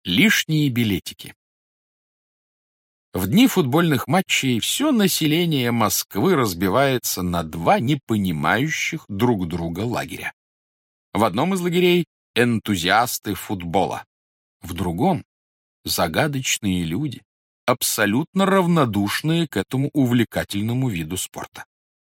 Лишние билетики. В дни футбольных матчей все население Москвы разбивается на два непонимающих друг друга лагеря. В одном из лагерей — энтузиасты футбола, в другом — загадочные люди, абсолютно равнодушные к этому увлекательному виду спорта.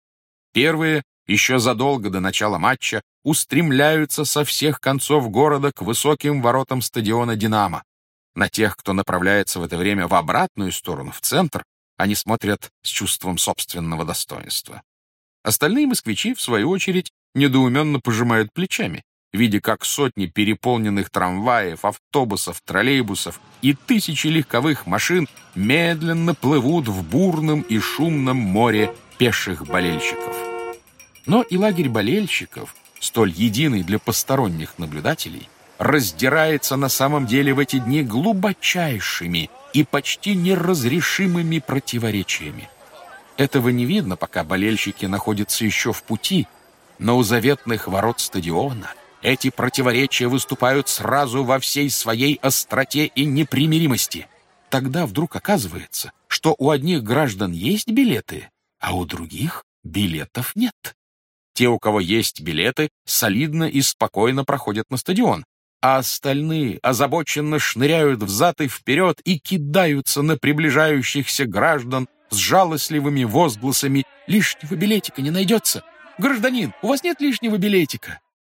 Первые, еще задолго до начала матча, устремляются со всех концов города к высоким воротам стадиона «Динамо». На тех, кто направляется в это время в обратную сторону, в центр, они смотрят с чувством собственного достоинства. Остальные москвичи, в свою очередь, недоуменно пожимают плечами, видя, как сотни переполненных трамваев, автобусов, троллейбусов и тысячи легковых машин медленно плывут в бурном и шумном море пеших болельщиков. Но и лагерь болельщиков, столь единый для посторонних наблюдателей, раздирается на самом деле в эти дни глубочайшими и почти неразрешимыми противоречиями. Этого не видно, пока болельщики находятся еще в пути, но у заветных ворот стадиона эти противоречия выступают сразу во всей своей остроте и непримиримости. Тогда вдруг оказывается, что у одних граждан есть билеты, а у других билетов нет. Те, у кого есть билеты, солидно и спокойно проходят на стадион, а остальные озабоченно шныряют взад и вперед и кидаются на приближающихся граждан с жалостливыми возгласами: «Лишнего билетика не найдется! Гражданин, у вас нет лишнего билетика!»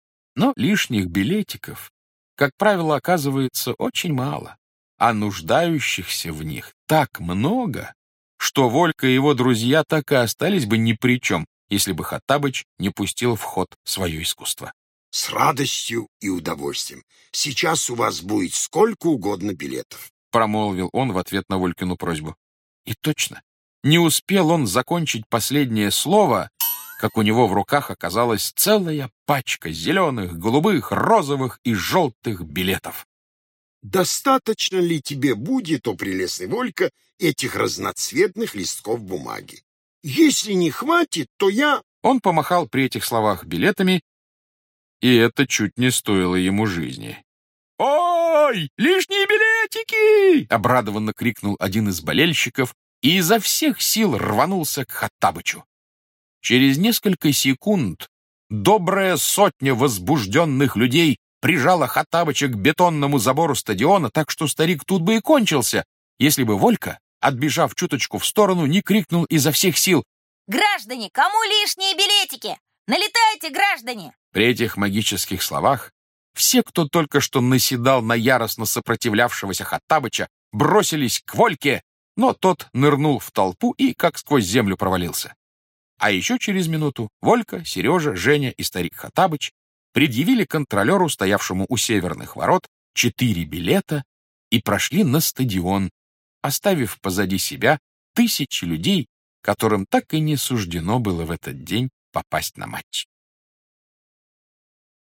Но лишних билетиков, как правило, оказывается очень мало, а нуждающихся в них так много, что Волька и его друзья так и остались бы ни при чем, если бы Хоттабыч не пустил в ход свое искусство. С радостью и удовольствием. Сейчас у вас будет сколько угодно билетов, промолвил он в ответ на Волькину просьбу. И точно, не успел он закончить последнее слово, как у него в руках оказалась целая пачка зеленых, голубых, розовых и желтых билетов. Достаточно ли тебе будет, о прелестный Волька, этих разноцветных листков бумаги? Если не хватит, то я... Он помахал при этих словах билетами, и это чуть не стоило ему жизни. «Ой, лишние билетики!» — обрадованно крикнул один из болельщиков и изо всех сил рванулся к Хоттабычу. Через несколько секунд добрая сотня возбужденных людей прижала Хоттабыча к бетонному забору стадиона, так что старик тут бы и кончился, если бы Волька, отбежав чуточку в сторону, не крикнул изо всех сил: «Граждане, кому лишние билетики? Налетайте, граждане!» При этих магических словах все, кто только что наседал на яростно сопротивлявшегося Хоттабыча, бросились к Вольке, но тот нырнул в толпу и как сквозь землю провалился. А еще через минуту Волька, Сережа, Женя и старик Хоттабыч предъявили контролеру, стоявшему у северных ворот, 4 билета и прошли на стадион, оставив позади себя тысячи людей, которым так и не суждено было в этот день попасть на матч.